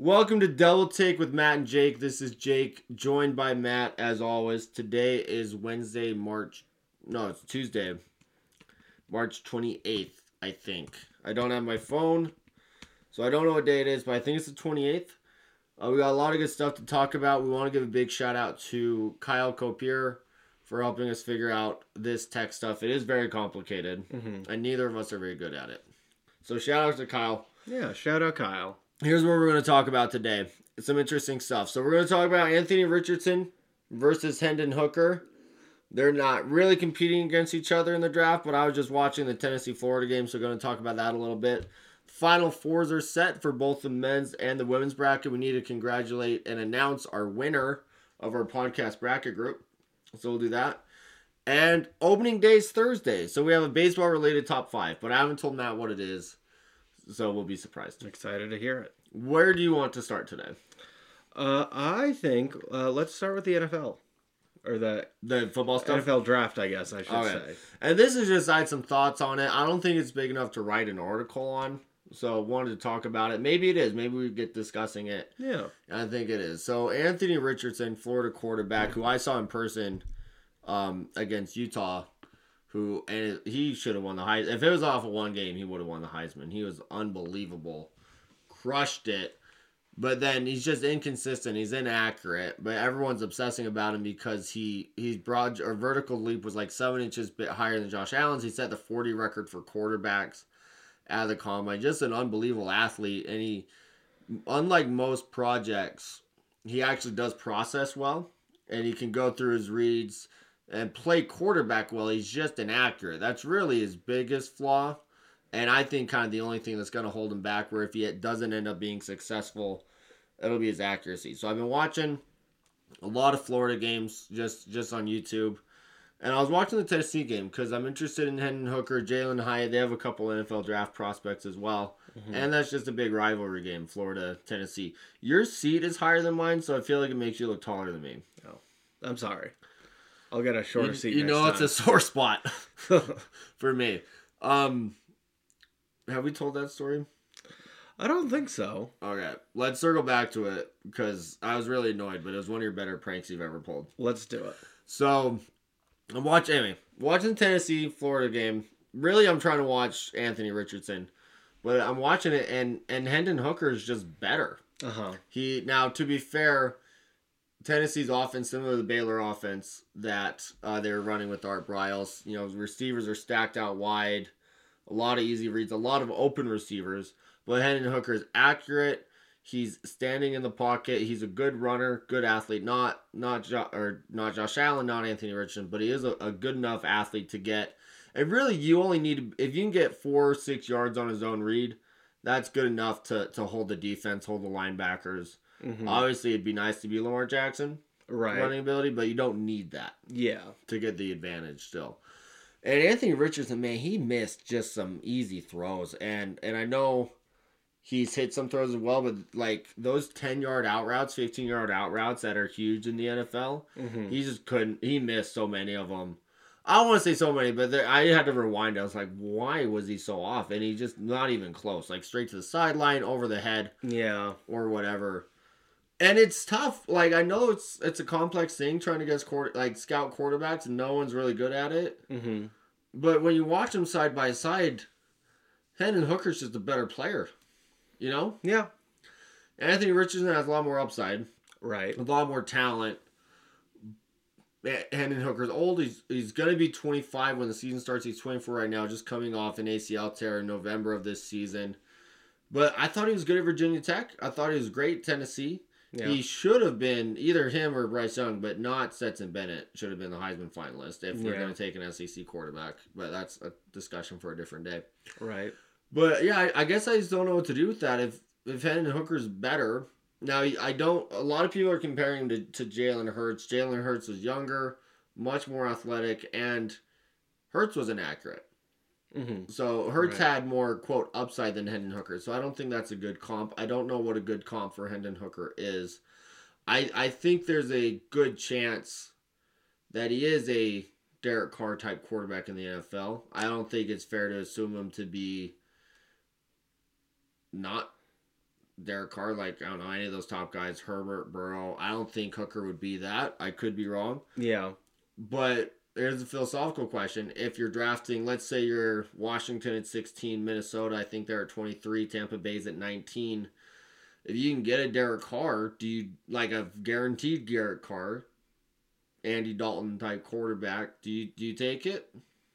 Welcome to Double Take with Matt and Jake. This is Jake, joined by Matt as always. Today is it's Tuesday, March 28th, I think. I don't have my phone, so I don't know what day it is, but I think it's the 28th. We got a lot of good stuff to talk about. We want to give a big shout out to Kyle Copier for helping us figure out this tech stuff. It is very complicated, and neither of us are very good at it. So shout out to Kyle. Yeah, shout out Kyle. Here's what we're going to talk about today. Some interesting stuff. So we're going to talk about Anthony Richardson versus Hendon Hooker. They're not really competing against each other in the draft, but I was just watching the Tennessee-Florida game, so we're going to talk about that a little bit. Final fours are set for both the men's and the women's bracket. We need to congratulate and announce our winner of our podcast bracket group. So we'll do that. And opening day is Thursday, so we have a baseball-related top 5, but I haven't told Matt what it is. So we'll be surprised. Excited to hear it. Where do you want to start today? I think let's start with the NFL. Or the football stuff? NFL draft, I guess I should say. And this is just, I had some thoughts on it. I don't think it's big enough to write an article on. So wanted to talk about it. Maybe it is. Maybe we get discussing it. Yeah. I think it is. So Anthony Richardson, Florida quarterback, who I saw in person against Utah, and he should have won the Heisman. If it was off of one game, he would have won the Heisman. He was unbelievable. Crushed it. But then he's just inconsistent. He's inaccurate. But everyone's obsessing about him because he's broad or vertical leap was like 7 inches bit higher than Josh Allen's. He set the 40 record for quarterbacks at the combine. Just an unbelievable athlete. And he, unlike most projects, he actually does process well. And he can go through his reads and play quarterback well. He's just inaccurate. That's really his biggest flaw. And I think kind of the only thing that's going to hold him back, where if he doesn't end up being successful, it'll be his accuracy. So I've been watching a lot of Florida games just on YouTube. And I was watching the Tennessee game because I'm interested in Hendon Hooker, Jalen Hyatt. They have a couple NFL draft prospects as well. And that's just a big rivalry game, Florida, Tennessee. Your seat is higher than mine, so I feel like it makes you look taller than me. Oh, I'm sorry. I'll get a shorter seat next time. It's a sore spot for me. Have we told that story? I don't think so. Okay, let's circle back to it because I was really annoyed, but it was one of your better pranks you've ever pulled. Let's do it. So, I'm watching the Tennessee-Florida game. Really, I'm trying to watch Anthony Richardson, but I'm watching it, and Hendon Hooker is just better. Now, to be fair, Tennessee's offense, similar to the Baylor offense that they were running with Art Briles. You know, receivers are stacked out wide. A lot of easy reads, a lot of open receivers. But Hendon Hooker is accurate. He's standing in the pocket. He's a good runner, good athlete. Not Josh Allen, not Anthony Richardson, but he is a good enough athlete to get. And really, you only need, if you can get 4 or 6 yards on his own read, that's good enough to hold the defense, hold the linebackers. Obviously, it'd be nice to be Lamar Jackson, running ability, but you don't need that. To get the advantage still. And Anthony Richardson, man, he missed just some easy throws. And I know he's hit some throws as well, but like those 10-yard out routes, 15-yard out routes that are huge in the NFL, he just couldn't. He missed so many of them. I don't want to say so many, but I had to rewind. I was like, why was he so off? And he's just not even close. Like straight to the sideline, over the head. Or whatever. And it's tough. Like, I know it's a complex thing trying to get scout quarterbacks, and no one's really good at it. But when you watch them side by side, Hendon Hooker's just a better player. You know? Yeah. Anthony Richardson has a lot more upside. Right. A lot more talent. Hendon Hooker's old. He's going to be 25 when the season starts. He's 24 right now, just coming off an ACL tear in November of this season. But I thought he was good at Virginia Tech. I thought he was great at Tennessee. Yeah. He should have been either him or Bryce Young, but not Stetson Bennett should have been the Heisman finalist if we're going to take an SEC quarterback. But that's a discussion for a different day. Right. But yeah, I guess I just don't know what to do with that. If Hendon Hooker's better, now I don't. A lot of people are comparing him to Jalen Hurts. Jalen Hurts was younger, much more athletic, and Hurts was inaccurate. So Hurts had more, quote, upside than Hendon Hooker. So I don't think that's a good comp. I don't know what a good comp for Hendon Hooker is. I think there's a good chance that he is a Derek Carr type quarterback in the NFL. I don't think it's fair to assume him to be not Derek Carr, like, I don't know, any of those top guys, Herbert, Burrow. I don't think Hooker would be that. I could be wrong. Yeah. But there's a philosophical question. If you're drafting, let's say you're Washington at 16, Minnesota, I think they're at 23, Tampa Bay's at 19. If you can get a Derek Carr, do you, like a guaranteed Derek Carr, Andy Dalton type quarterback, do you take it?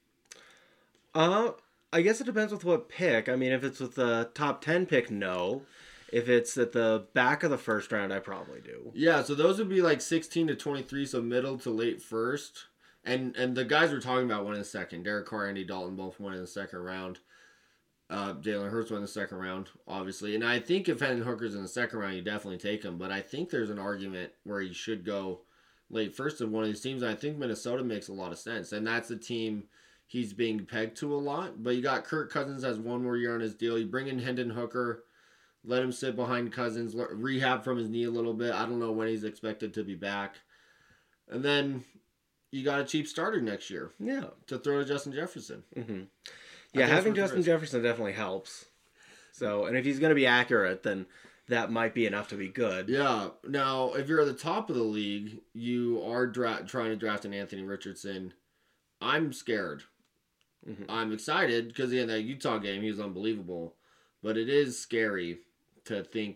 I guess it depends with what pick. I mean, if it's with the top 10 pick, no. If it's at the back of the first round, I probably do. Yeah, so those would be like 16 to 23, so middle to late first. And the guys we're talking about went in the second. Derek Carr, Andy Dalton both went in the second round. Jalen Hurts went in the second round, obviously. And I think if Hendon Hooker's in the second round, you definitely take him. But I think there's an argument where he should go late first of one of these teams. And I think Minnesota makes a lot of sense. And that's the team he's being pegged to a lot. But you got Kirk Cousins has one more year on his deal. You bring in Hendon Hooker, let him sit behind Cousins, rehab from his knee a little bit. I don't know when he's expected to be back. And then you got a cheap starter next year. Yeah. To throw to Justin Jefferson. Mm-hmm. Yeah, having Justin Jefferson definitely helps. So, and if he's going to be accurate, then that might be enough to be good. Yeah. Now, if you're at the top of the league, you are trying to draft an Anthony Richardson. I'm scared. Mm-hmm. I'm excited because in that Utah game, he was unbelievable. But it is scary to think,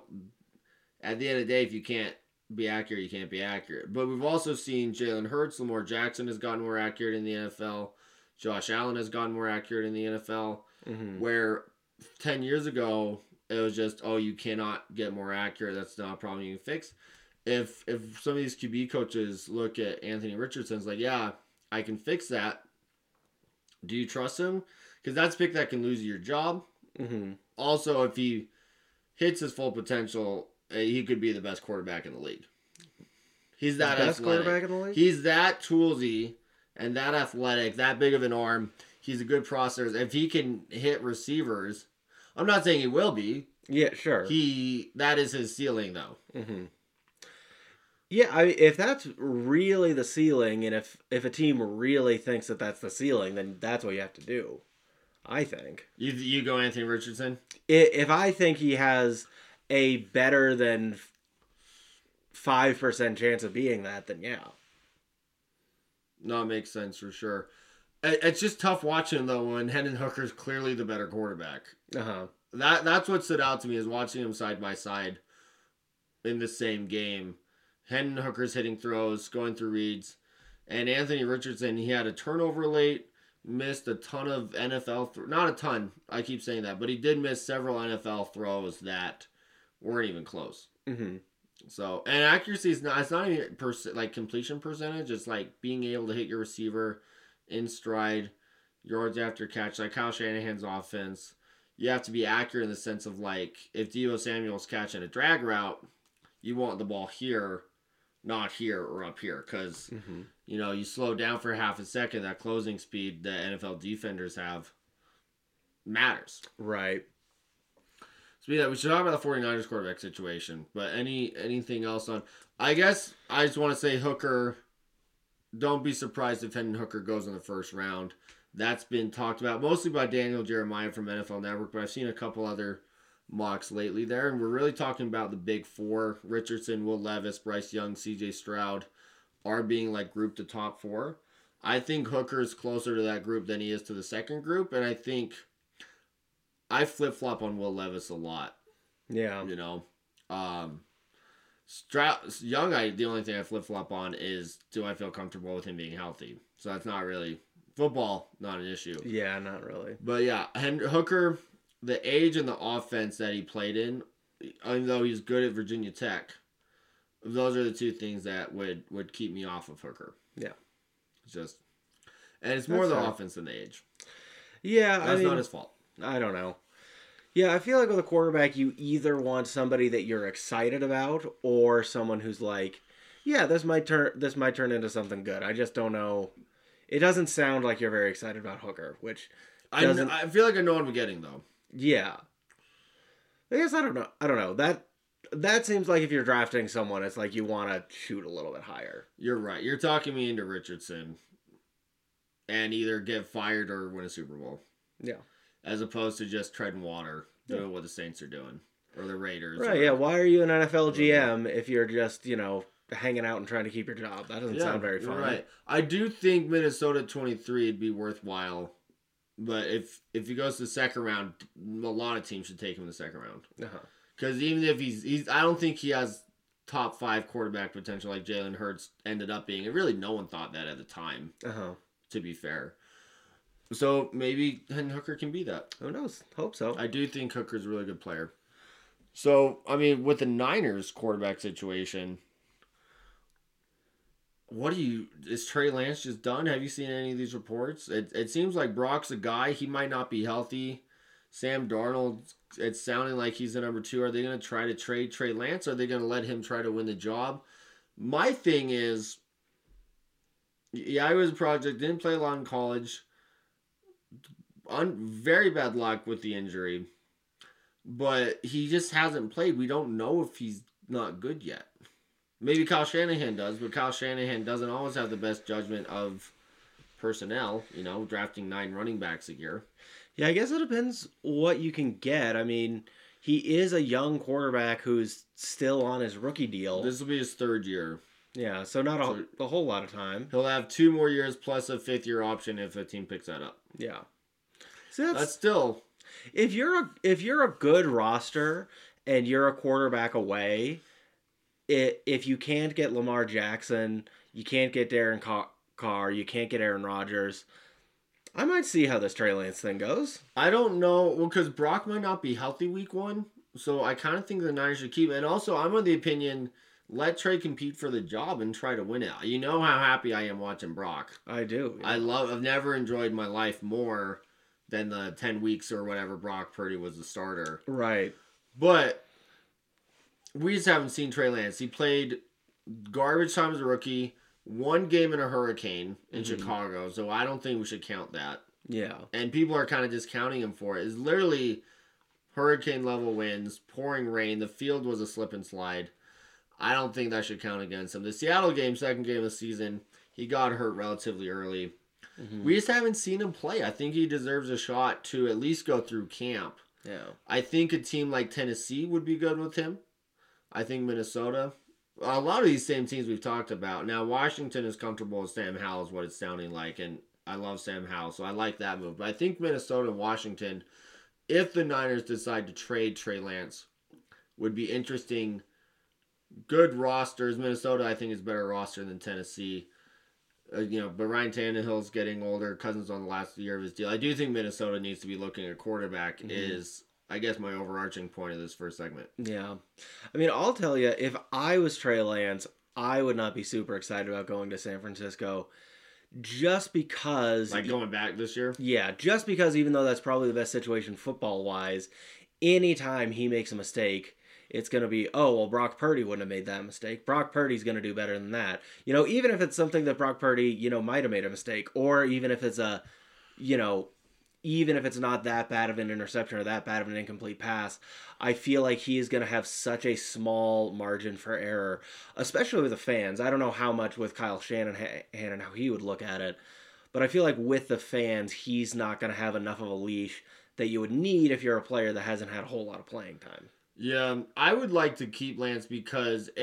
at the end of the day, if you can't be accurate, you can't be accurate. But we've also seen Jalen Hurts, Lamar Jackson has gotten more accurate in the NFL. Josh Allen has gotten more accurate in the NFL, where 10 years ago, it was just, you cannot get more accurate. That's not a problem you can fix. If some of these QB coaches look at Anthony Richardson, it's like, yeah, I can fix that. Do you trust him? Because that's a pick that can lose you your job. Mm-hmm. Also, if he hits his full potential, he could be the best quarterback in the league. He's that best athletic. Quarterback in the league? He's that toolsy. And that athletic, that big of an arm, he's a good processor. If he can hit receivers, I'm not saying he will be. Yeah, sure. That is his ceiling, though. Mm-hmm. Yeah, if that's really the ceiling, and if a team really thinks that that's the ceiling, then that's what you have to do, I think. You go Anthony Richardson? If I think he has a better than 5% chance of being that, then yeah. No, it makes sense for sure. It's just tough watching, though, when Hendon Hooker's clearly the better quarterback. Uh-huh. That's what stood out to me is watching them side by side in the same game. Hendon Hooker's hitting throws, going through reads. And Anthony Richardson, he had a turnover late, missed a ton of NFL not a ton, I keep saying that, but he did miss several NFL throws that weren't even close. Mm-hmm. So, and accuracy it's not even like completion percentage. It's like being able to hit your receiver in stride, yards after catch, like Kyle Shanahan's offense. You have to be accurate in the sense of like if Deebo Samuel's catching a drag route, you want the ball here, not here or up here, because you slow down for half a second. That closing speed that NFL defenders have matters. Right. So yeah, we should talk about the 49ers quarterback situation. But anything else on... I guess I just want to say Hooker, don't be surprised if Hendon Hooker goes in the first round. That's been talked about, mostly by Daniel Jeremiah from NFL Network, but I've seen a couple other mocks lately there. And we're really talking about the big four. Richardson, Will Levis, Bryce Young, CJ Stroud are being like grouped to top four. I think Hooker is closer to that group than he is to the second group, and I think... I flip-flop on Will Levis a lot. Yeah. Young, the only thing I flip-flop on is do I feel comfortable with him being healthy? So that's not really... Football, not an issue. Yeah, not really. But yeah, Hooker, the age and the offense that he played in, even though he's good at Virginia Tech, those are the two things that would keep me off of Hooker. Yeah. And it's more the offense than the age. Yeah, that's not his fault. I don't know. Yeah, I feel like with a quarterback, you either want somebody that you're excited about or someone who's like, yeah, this might turn into something good. I just don't know. It doesn't sound like you're very excited about Hooker, which doesn't... I feel like I know what I'm getting, though. Yeah. I guess I don't know. That seems like if you're drafting someone, it's like you want to shoot a little bit higher. You're right. You're talking me into Richardson and either get fired or win a Super Bowl. Yeah. As opposed to just treading water, doing what the Saints are doing. or the Raiders. Right, yeah. Why are you an NFL GM if you're just, hanging out and trying to keep your job? That doesn't sound very fun. Right. I do think Minnesota 23 would be worthwhile. But if he goes to the second round, a lot of teams should take him in the second round. Because even if he's, I don't think he has top 5 quarterback potential like Jalen Hurts ended up being. And really, no one thought that at the time. To be fair, so maybe Hendon Hooker can be that. Who knows? Hope so. I do think Hooker's a really good player. So I mean, with the Niners quarterback situation. Is Trey Lance just done? Have you seen any of these reports? It seems like Brock's a guy. He might not be healthy. Sam Darnold, it's sounding like he's the number 2. Are they going to try to trade Trey Lance? Or are they going to let him try to win the job? My thing is, yeah, he was a project, didn't play a lot in college. Very bad luck with the injury. But he just hasn't played. We don't know if he's not good yet. Maybe Kyle Shanahan does, but Kyle Shanahan doesn't always have the best judgment of personnel, drafting 9 running backs a year. Yeah, I guess it depends what you can get. I mean, he is a young quarterback who's still on his rookie deal. This will be his 3rd year. Yeah, so not a whole lot of time. He'll have 2 more years plus a 5th-year option if a team picks that up. Yeah. So that's still... If you're a good roster and you're a quarterback away... If you can't get Lamar Jackson, you can't get Darren Carr, you can't get Aaron Rodgers, I might see how this Trey Lance thing goes. I don't know, because Brock might not be healthy week 1, so I kind of think the Niners should keep it. And also, I'm of the opinion, let Trey compete for the job and try to win it. You know how happy I am watching Brock. I do. Yeah. I've never enjoyed my life more than the 10 weeks or whatever Brock Purdy was the starter. Right. But... we just haven't seen Trey Lance. He played garbage time as a rookie, 1 game in a hurricane in Chicago, so I don't think we should count that. Yeah. And people are kind of discounting him for it. It's literally hurricane-level winds, pouring rain. The field was a slip and slide. I don't think that should count against him. The Seattle game, 2nd game of the season, he got hurt relatively early. We just haven't seen him play. I think he deserves a shot to at least go through camp. Yeah. I think a team like Tennessee would be good with him. I think Minnesota. A lot of these same teams we've talked about. Now, Washington is comfortable with Sam Howell is what it's sounding like, and I love Sam Howell, so I like that move. But I think Minnesota and Washington, if the Niners decide to trade Trey Lance, would be interesting. Good rosters. Minnesota, I think, is a better roster than Tennessee. But Ryan Tannehill's getting older. Cousins on the last year of his deal. I do think Minnesota needs to be looking at quarterback is... I guess my overarching point of this first segment. Yeah. I mean, I'll tell you, if I was Trey Lance, I would not be super excited about going to San Francisco just because... like going back this year? Yeah, just because even though that's probably the best situation football-wise, anytime he makes a mistake, it's going to be, oh, well, Brock Purdy wouldn't have made that mistake. Brock Purdy's going to do better than that. Even if it's something that Brock Purdy, might have made a mistake, or even if it's a, even if it's not that bad of an interception or that bad of an incomplete pass, I feel like he is going to have such a small margin for error, especially with the fans. I don't know how much with Kyle Shanahan and how he would look at it, but I feel like with the fans, he's not going to have enough of a leash that you would need if you're a player that hasn't had a whole lot of playing time. Yeah, I would like to keep Lance because,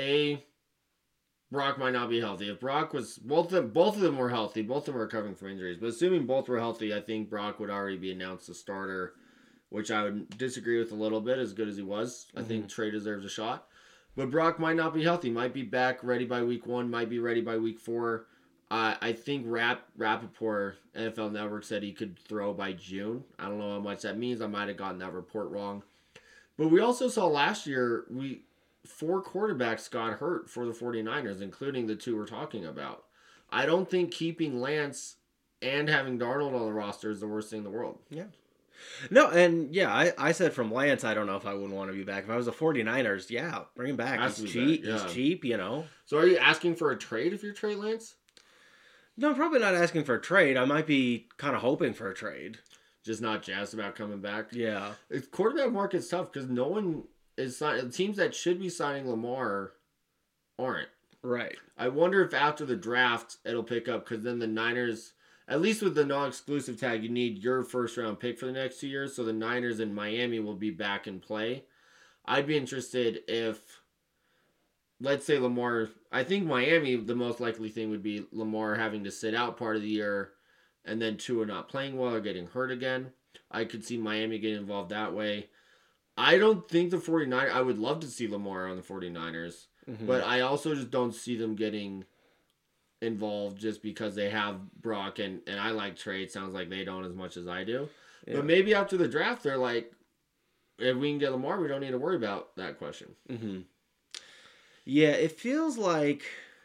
Brock might not be healthy. If Brock was... Both of them were healthy. Both of them were recovering from injuries. But assuming both were healthy, I think Brock would already be announced as starter, which I would disagree with a little bit, as good as he was. I think Trey deserves a shot. But Brock might not be healthy. Might be back ready by week 1. Might be ready by week 4. I think Rappaport, NFL Network, said he could throw by June. I don't know how much that means. I might have gotten that report wrong. But we also saw last year... 4 quarterbacks got hurt for the 49ers, including the 2 we're talking about. I don't think keeping Lance and having Darnold on the roster is the worst thing in the world. Yeah. No, and yeah, I said from Lance, I don't know if I wouldn't want to be back. If I was the 49ers, yeah, bring him back. He's cheap, He's cheap, So are you asking for a trade if you're Trey Lance? No, I'm probably not asking for a trade. I might be kind of hoping for a trade. Just not jazzed about coming back? Yeah. The quarterback market's tough because no one... teams that should be signing Lamar aren't. Right. I wonder if after the draft it'll pick up because then the Niners, at least with the non-exclusive tag, you need your first-round pick for the next 2 years, so the Niners and Miami will be back in play. I'd be interested if, let's say Lamar, I think Miami, the most likely thing would be Lamar having to sit out part of the year and then Tua not playing well or getting hurt again. I could see Miami getting involved that way. I don't think the 49ers, I would love to see Lamar on the 49ers, but I also just don't see them getting involved just because they have Brock and I like Trey. It sounds like they don't as much as I do. Yeah. But maybe after the draft, they're like, if we can get Lamar, we don't need to worry about that question. Yeah, it feels like,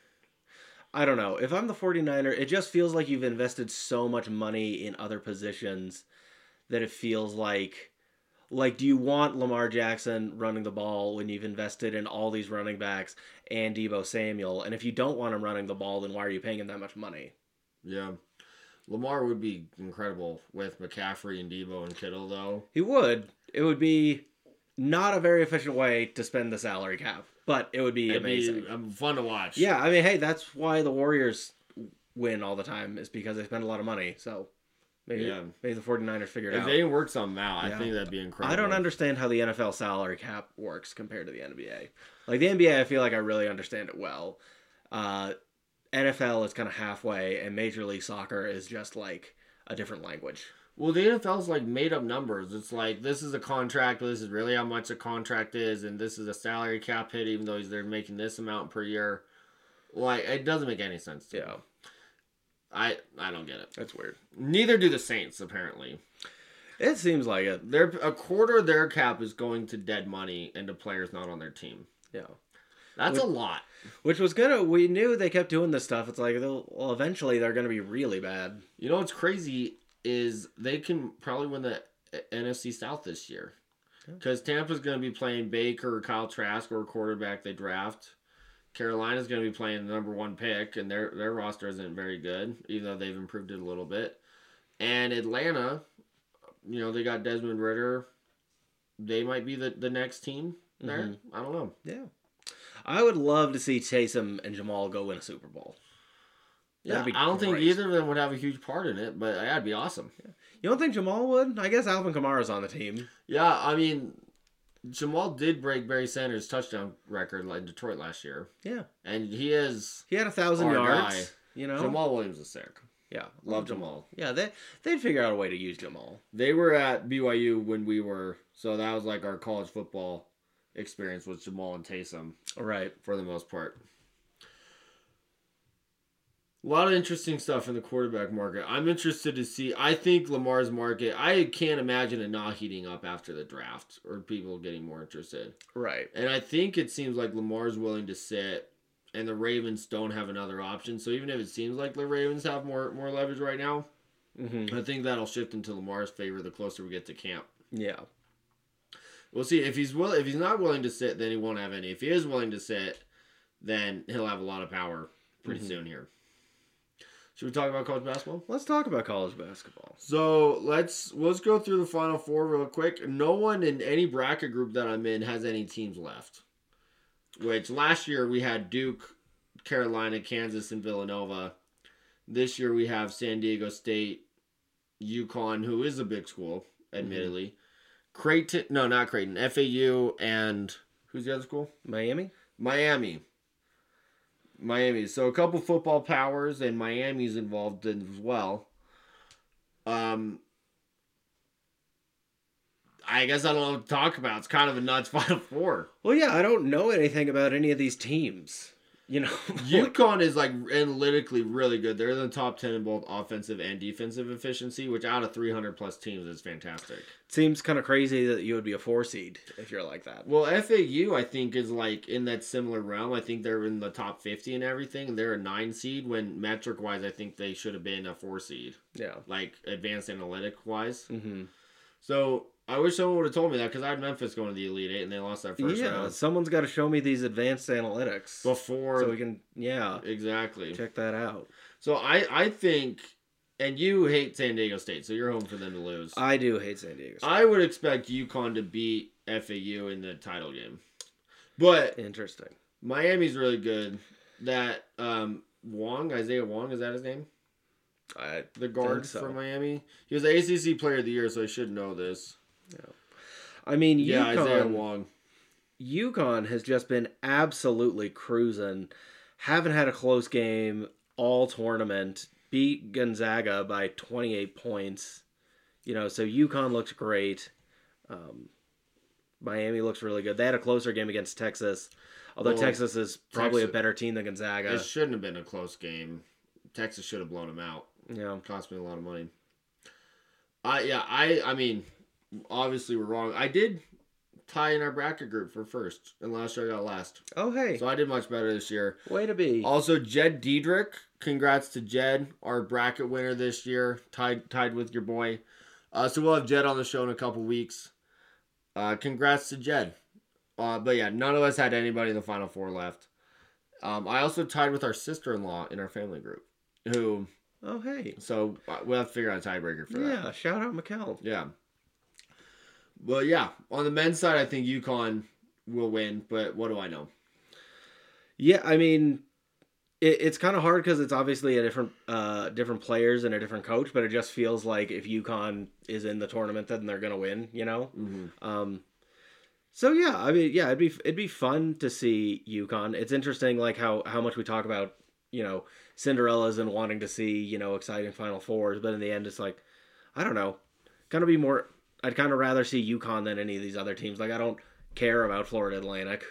I don't know. If I'm the 49er, it just feels like you've invested so much money in other positions that it feels like, do you want Lamar Jackson running the ball when you've invested in all these running backs and Deebo Samuel? And if you don't want him running the ball, then why are you paying him that much money? Yeah. Lamar would be incredible with McCaffrey and Deebo and Kittle, though. He would. It would be not a very efficient way to spend the salary cap, but it would be amazing. Fun to watch. Yeah, I mean, hey, that's why the Warriors win all the time, is because they spend a lot of money, so... Maybe the 49ers figure it out. If they work something out, I think that'd be incredible. I don't understand how the NFL salary cap works compared to the NBA. Like, the NBA, I feel like I really understand it well. NFL is kind of halfway, and Major League Soccer is just, like, a different language. Well, the NFL's, like, made-up numbers. It's like, this is a contract, but this is really how much a contract is, and this is a salary cap hit, even though they're making this amount per year. Like, it doesn't make any sense to me. I don't get it. That's weird. Neither do the Saints, apparently. It seems like it. A quarter of their cap is going to dead money and to players not on their team. Yeah. That's a lot. Which was we knew they kept doing this stuff. It's like, well, eventually they're going to be really bad. You know what's crazy is they can probably win the NFC South this year. Because Tampa's going to be playing Baker or Kyle Trask or a quarterback they draft. Carolina's going to be playing the number one pick, and their roster isn't very good, even though they've improved it a little bit. And Atlanta, they got Desmond Ridder. They might be the next team there. I don't know. Yeah. I would love to see Taysom and Jamal go win a Super Bowl. Yeah, I don't think either of them would have a huge part in it, but that'd be awesome. Yeah. You don't think Jamal would? I guess Alvin Kamara's on the team. Yeah, I mean... Jamal did break Barry Sanders' touchdown record in Detroit last year. Yeah. And he had 1,000 yards. Guy. Jamal Williams is sick. Yeah. Love Jamal. Yeah, they'd figure out a way to use Jamal. They were at BYU when we were, so that was like our college football experience with Jamal and Taysom. Right. For the most part. A lot of interesting stuff in the quarterback market. I'm interested to see. I think Lamar's market, I can't imagine it not heating up after the draft or people getting more interested. Right. And I think it seems like Lamar's willing to sit and the Ravens don't have another option. So even if it seems like the Ravens have more leverage right now, I think that'll shift into Lamar's favor the closer we get to camp. Yeah. We'll see. If he's not willing to sit, then he won't have any. If he is willing to sit, then he'll have a lot of power pretty soon here. Should we talk about college basketball? Let's talk about college basketball. So let's go through the Final Four real quick. No one in any bracket group that I'm in has any teams left. Which last year we had Duke, Carolina, Kansas, and Villanova. This year we have San Diego State, UConn, who is a big school, admittedly. Creighton, no, not Creighton. FAU and who's the other school? Miami. So a couple football powers, and Miami's involved in as well. I guess I don't know what to talk about. It's kind of a nuts Final Four. Well, yeah, I don't know anything about any of these teams. UConn is like analytically really good. They're in the top 10 in both offensive and defensive efficiency, which out of 300 plus teams is fantastic. Seems kind of crazy that you would be a 4 seed if you're like that. Well, FAU I think is like in that similar realm. I think they're in the top 50 and everything. They're a 9 seed when metric wise I think they should have been a 4 seed. Yeah. Like advanced analytic wise. So I wish someone would have told me that because I had Memphis going to the Elite Eight and they lost that first round. Yeah, someone's got to show me these advanced analytics before, so we can exactly check that out. So I think, and you hate San Diego State, so you're home for them to lose. I do hate San Diego State. I would expect UConn to beat FAU in the title game, but interesting. Miami's really good. That Isaiah Wong, is that his name? The guard from Miami. He was the ACC Player of the Year, so I should know this. Yeah. I mean, Isaiah Wong. UConn has just been absolutely cruising. Haven't had a close game all tournament. Beat Gonzaga by 28 points. So UConn looks great. Miami looks really good. They had a closer game against Texas, although Texas is probably a better team than Gonzaga. It shouldn't have been a close game. Texas should have blown them out. Yeah, it cost me a lot of money. I mean, obviously we're wrong. I did tie in our bracket group for first, and last year I got last. Oh, hey. So I did much better this year. Way to be. Also, Jed Diedrich. Congrats to Jed, our bracket winner this year. Tied with your boy. So we'll have Jed on the show in a couple weeks. Congrats to Jed. But yeah, none of us had anybody in the Final Four left. I also tied with our sister-in-law in our family group. Who... Oh, hey. So we'll have to figure out a tiebreaker for that. Yeah, shout out Mikkel. Yeah. But yeah, on the men's side, I think UConn will win, but what do I know? Yeah, I mean, it's kind of hard because it's obviously a different players and a different coach, but it just feels like if UConn is in the tournament, then they're gonna win. Mm-hmm. So yeah, I mean, yeah, it'd be fun to see UConn. It's interesting, like how much we talk about Cinderellas and wanting to see exciting Final Fours, but in the end, it's like I don't know, kind of be more. I'd kind of rather see UConn than any of these other teams. Like I don't care about Florida Atlantic.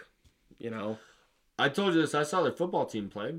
I told you this. I saw their football team play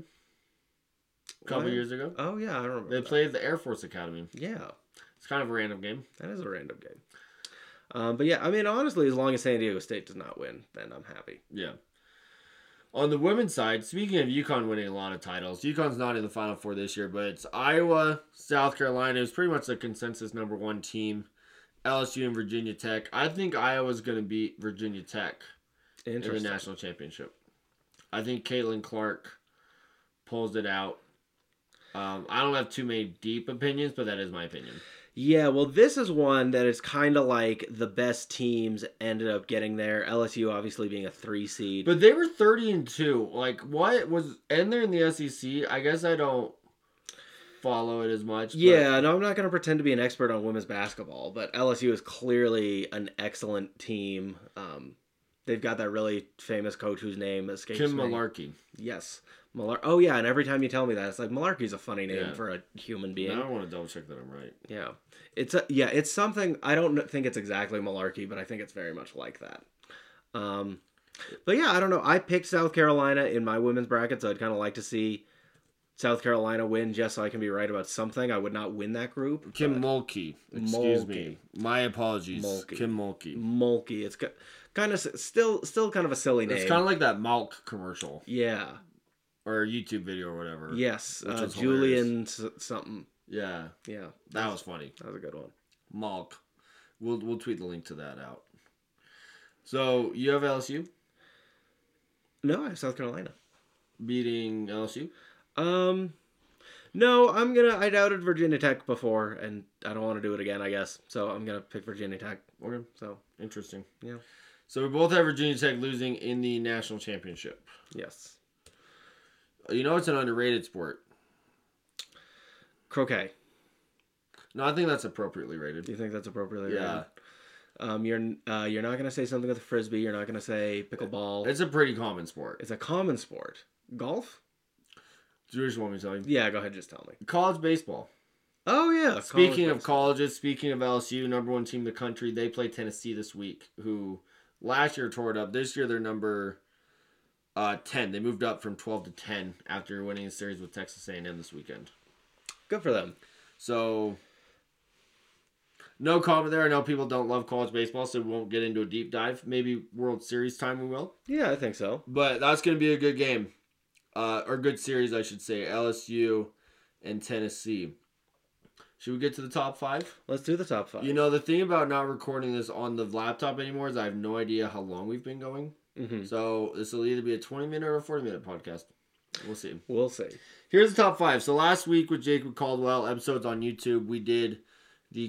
a couple years ago. Oh yeah, I remember. They played the Air Force Academy. Yeah, it's kind of a random game. That is a random game. But yeah, I mean, honestly, as long as San Diego State does not win, then I'm happy. Yeah. On the women's side, speaking of UConn winning a lot of titles, UConn's not in the Final Four this year, but it's Iowa, South Carolina. It's pretty much the consensus number one team. LSU and Virginia Tech. I think Iowa's going to beat Virginia Tech in the national championship. I think Caitlin Clark pulls it out. I don't have too many deep opinions, but that is my opinion. Yeah, well, this is one that is kind of like the best teams ended up getting there. LSU obviously being a 3 seed. But they were 30-2. Like, what was... And they're in the SEC. I guess I don't follow it as much. Yeah, no, I'm not going to pretend to be an expert on women's basketball, but LSU is clearly an excellent team. They've got that really famous coach whose name escapes me. Kim Malarkey. Yes. Oh, yeah, and every time you tell me that, it's like, Malarkey's a funny name for a human being. Now I want to double check that I'm right. Yeah. It's something, I don't think it's exactly Malarkey, but I think it's very much like that. But yeah, I don't know. I picked South Carolina in my women's bracket, so I'd kind of like to see South Carolina win just so I can be right about something. I would not win that group. Kim Mulkey. Excuse me. My apologies. Mulkey. Kim Mulkey. Mulkey. It's kind of still kind of a silly name. It's kind of like that Malk commercial. Yeah. Or a YouTube video or whatever. Yes. Julian something. Yeah. Yeah. That was funny. That was a good one. Malk. We'll tweet the link to that out. So, you have LSU? No, I have South Carolina. Beating LSU? No, I doubted Virginia Tech before, and I don't want to do it again, I guess. So I'm going to pick Virginia Tech. Okay. So, interesting. Yeah. So we both have Virginia Tech losing in the national championship. Yes. You know it's an underrated sport. Croquet. No, I think that's appropriately rated. Do you think that's appropriately rated? Yeah. You're not going to say something with a frisbee. You're not going to say pickleball. It's a pretty common sport. It's a common sport. Golf? Do you just want me to tell you? Yeah, go ahead. Just tell me. College baseball. Oh, yeah. Speaking of colleges, speaking of LSU, number one team in the country, they play Tennessee this week, who last year tore it up. This year they're number 10. They moved up from 12 to 10 after winning a series with Texas A&M this weekend. Good for them. So, no comment there. I know people don't love college baseball, so we won't get into a deep dive. Maybe World Series time we will. Yeah, I think so. But that's going to be a good game. Or good series, I should say. LSU and Tennessee. Should we get to the top 5? Let's do the top 5. You know, the thing about not recording this on the laptop anymore is I have no idea how long we've been going. Mm-hmm. So this will either be a 20-minute or a 40-minute podcast. We'll see. We'll see. Here's the top 5. So last week with Jacob Caldwell, episodes on YouTube, we did the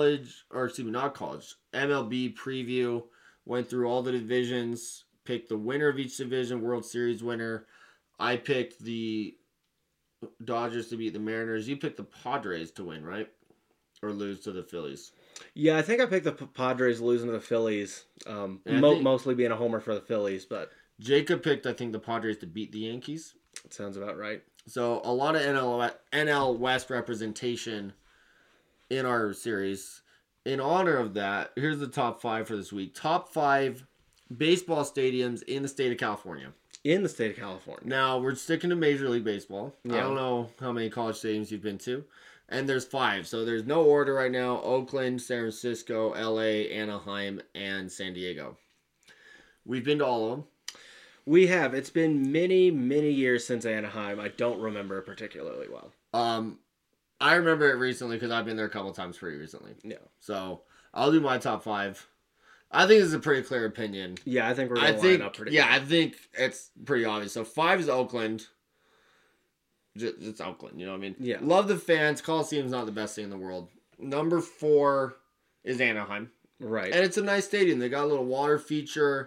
MLB preview. Went through all the divisions, picked the winner of each division, World Series winner. I picked the Dodgers to beat the Mariners. You picked the Padres to win, right? Or lose to the Phillies. Yeah, I think I picked the Padres losing to the Phillies. Mostly being a homer for the Phillies, but Jacob picked, I think, the Padres to beat the Yankees. That sounds about right. So a lot of NL West representation in our series. In honor of that, here's the top 5 for this week. Top 5 baseball stadiums in the state of California. In the state of California. Now, we're sticking to Major League Baseball. Yeah. I don't know how many college stadiums you've been to. And there's 5. So there's no order right now. Oakland, San Francisco, LA, Anaheim, and San Diego. We've been to all of them. We have. It's been many, many years since Anaheim. I don't remember it particularly well. I remember it recently because I've been there a couple times pretty recently. Yeah. So I'll do my top 5. I think this is a pretty clear opinion. Yeah, I think we're going to line up pretty good. I think it's pretty obvious. So 5 is Oakland. It's Oakland, you know what I mean? Yeah. Love the fans. Coliseum's not the best thing in the world. Number 4 is Anaheim. Right. And it's a nice stadium. They got a little water feature.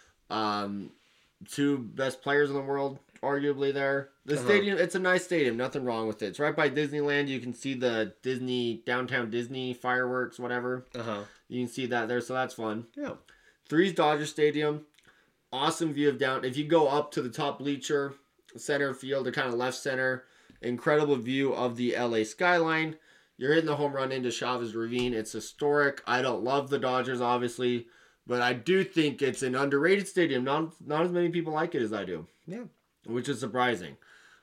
2 best players in the world, arguably, there. The stadium, it's a nice stadium. Nothing wrong with it. It's right by Disneyland. You can see the downtown Disney fireworks, whatever. You can see that there, so that's fun. Yeah. 3 is Dodger Stadium. Awesome view of down. If you go up to the top bleacher, center field, or kind of left center, incredible view of the LA skyline. You're hitting the home run into Chavez Ravine. It's historic. I don't love the Dodgers, obviously. But I do think it's an underrated stadium. Not as many people like it as I do. Yeah. Which is surprising.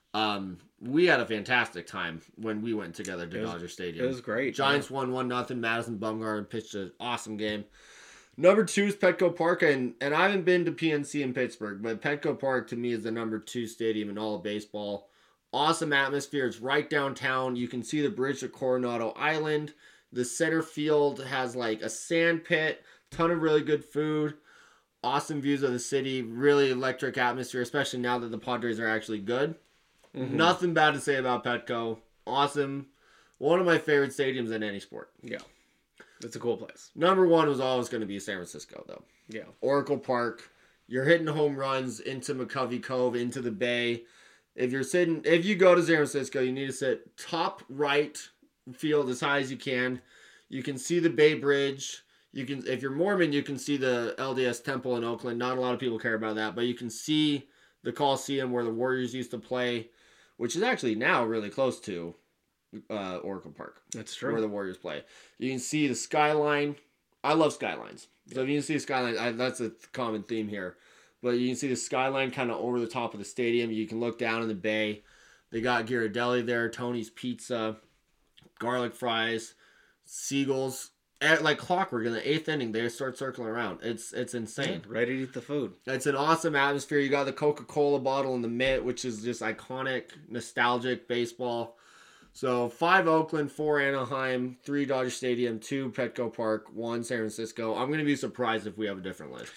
We had a fantastic time when we went together to Dodger Stadium. It was great. Giants won 1-0. Madison Bumgarner pitched an awesome game. Number 2 is Petco Park. And I haven't been to PNC in Pittsburgh, but Petco Park to me is the number 2 stadium in all of baseball. Awesome atmosphere. It's right downtown. You can see the bridge to Coronado Island. The center field has like a sand pit. Ton of really good food, awesome views of the city, really electric atmosphere, especially now that the Padres are actually good. Nothing bad to say about Petco. Awesome. One of my favorite stadiums in any sport. Yeah. It's a cool place. Number 1 was always going to be San Francisco, though. Yeah. Oracle Park. You're hitting home runs into McCovey Cove, into the bay. If you go to San Francisco, you need to sit top right field as high as you can. You can see the Bay Bridge. If you're Mormon, you can see the LDS Temple in Oakland. Not a lot of people care about that, but you can see the Coliseum where the Warriors used to play, which is actually now really close to Oracle Park. That's true. Where the Warriors play. You can see the skyline. I love skylines. So if you can see the skyline, that's a common theme here. But you can see the skyline kind of over the top of the stadium. You can look down in the bay. They got Ghirardelli there, Tony's Pizza, garlic fries, seagulls. Like clockwork, in the 8th inning, they start circling around. It's insane. Yeah, ready to eat the food. It's an awesome atmosphere. You got the Coca-Cola bottle in the mitt, which is just iconic, nostalgic baseball. So 5 Oakland, 4 Anaheim, 3 Dodger Stadium, 2 Petco Park, 1 San Francisco. I'm going to be surprised if we have a different list.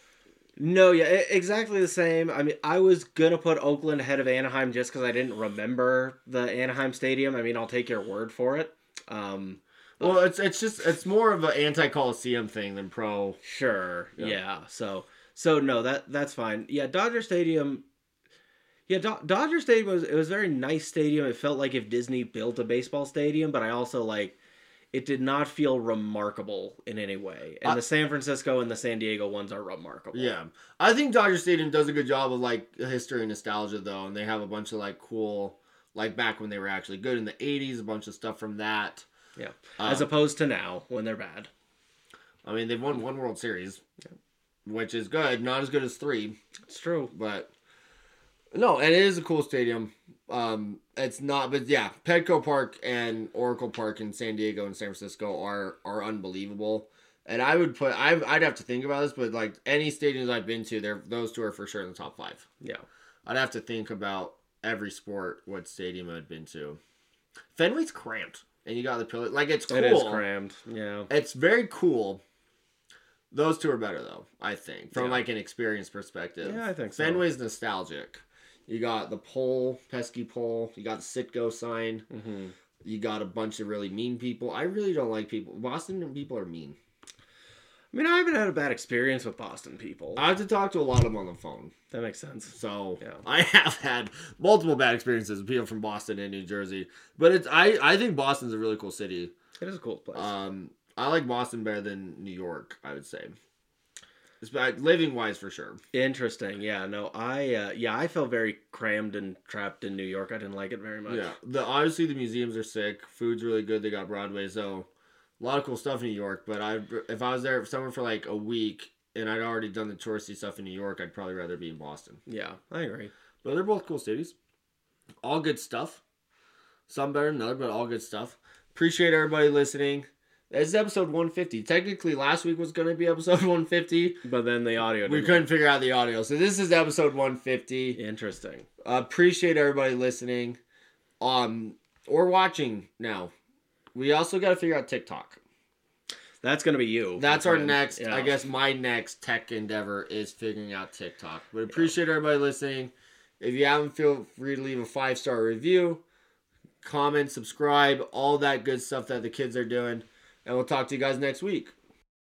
No, yeah, exactly the same. I mean, I was going to put Oakland ahead of Anaheim just because I didn't remember the Anaheim Stadium. I mean, I'll take your word for it. Well, it's more of an anti-Coliseum thing than pro. Sure. Yeah. So no, that's fine. Yeah, Dodger Stadium. Yeah, Dodger Stadium was a very nice stadium. It felt like if Disney built a baseball stadium, but I also it did not feel remarkable in any way. And the San Francisco and the San Diego ones are remarkable. Yeah. I think Dodger Stadium does a good job of history and nostalgia though, and they have a bunch of cool back when they were actually good in the 80s, a bunch of stuff from that. Yeah, as opposed to now when they're bad. I mean, they've won 1 World Series, which is good. Not as good as 3. It's true, but no, and it is a cool stadium. It's not, but yeah, Petco Park and Oracle Park in San Diego and San Francisco are unbelievable. And I'd have to think about this, but any stadiums I've been to, those 2 are for sure in the top 5. Yeah, I'd have to think about every sport, what stadium I'd been to. Fenway's cramped. And you got the pillar. It's cool. It is crammed. Yeah. It's very cool. Those 2 are better, though, I think. From, an experience perspective. Yeah, I think so. Fenway's nostalgic. You got the pole, pesky pole. You got the Citgo sign. Mm-hmm. You got a bunch of really mean people. I really don't like people. Boston people are mean. I mean, I haven't had a bad experience with Boston people. I have to talk to a lot of them on the phone. That makes sense. So, yeah. I have had multiple bad experiences with people from Boston and New Jersey. But I think Boston's a really cool city. It is a cool place. I like Boston better than New York, I would say. Living wise, for sure. Interesting. Yeah. No. I felt very crammed and trapped in New York. I didn't like it very much. Yeah. Obviously the museums are sick. Food's really good. They got Broadway, so a lot of cool stuff in New York. But if I was there somewhere for like a week and I'd already done the touristy stuff in New York, I'd probably rather be in Boston. Yeah, I agree. But they're both cool cities. All good stuff. Some better than others, but all good stuff. Appreciate everybody listening. This is episode 150. Technically, last week was going to be episode 150. But then the audio we couldn't figure out the audio. So this is episode 150. Interesting. Appreciate everybody listening. Or watching now. We also got to figure out TikTok. That's going to be you. That's our next, I guess my next tech endeavor is figuring out TikTok. But appreciate everybody listening. If you haven't, feel free to leave a 5-star review, comment, subscribe, all that good stuff that the kids are doing. And we'll talk to you guys next week.